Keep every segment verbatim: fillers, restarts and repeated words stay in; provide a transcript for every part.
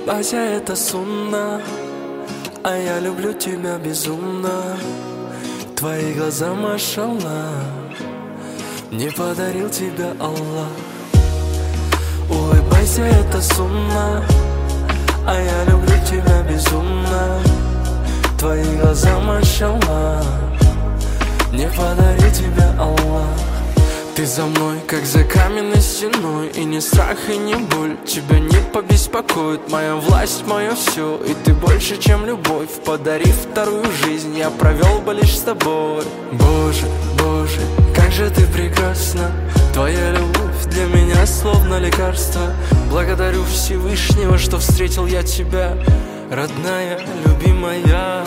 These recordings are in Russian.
Улыбайся, это сунна, а я люблю тебя безумно. Твои глаза, машаллах, мне подарил тебя Аллах. Улыбайся, это сунна, а я люблю тебя безумно. Твои глаза, машаллах, мне подарил тебя Аллах. Ты за мной, как за каменной стеной, и ни страх, и ни боль тебя не побеспокоит. Моя власть, мое все, и ты больше, чем любовь. Подарив вторую жизнь, я провел бы лишь с тобой. Боже, Боже, как же ты прекрасна. Твоя любовь для меня словно лекарство. Благодарю Всевышнего, что встретил я тебя, родная, любимая.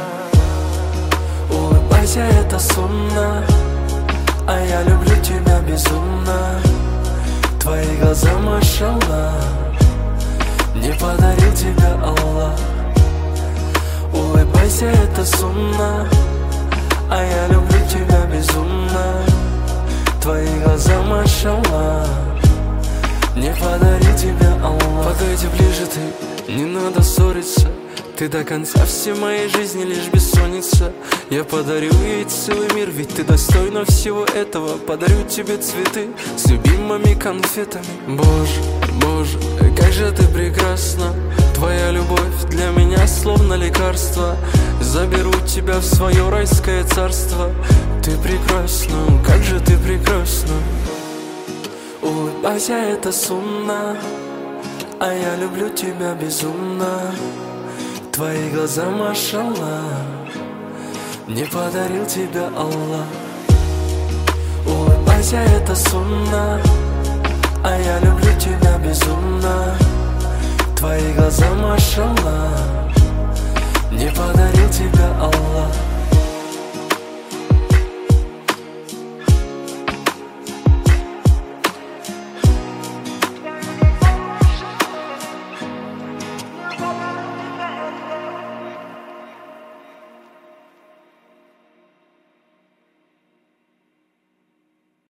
Улыбайся, это сунна, а я люблю тебя безумно. Твои глаза, машаллах, мне подарил тебя Аллах. Улыбайся, это сунна, а я люблю тебя безумно. Твои глаза, машаллах, мне подарил тебя Аллах. Подойди ближе ты, не надо ссориться. Ты до конца всей моей жизни лишь бессонница. Я подарю ей целый мир, ведь ты достойна всего этого. Подарю тебе цветы с любимыми конфетами. Боже, Боже, как же ты прекрасна. Твоя любовь для меня словно лекарство. Заберу тебя в свое райское царство. Ты прекрасна, как же ты прекрасна. Улыбайся, это сунна, а я люблю тебя безумно. Твои глаза, машаллах, мне подарил тебя Аллах. Улыбайся, это сунна, а я люблю тебя безумно. Твои глаза, машаллах, мне подарил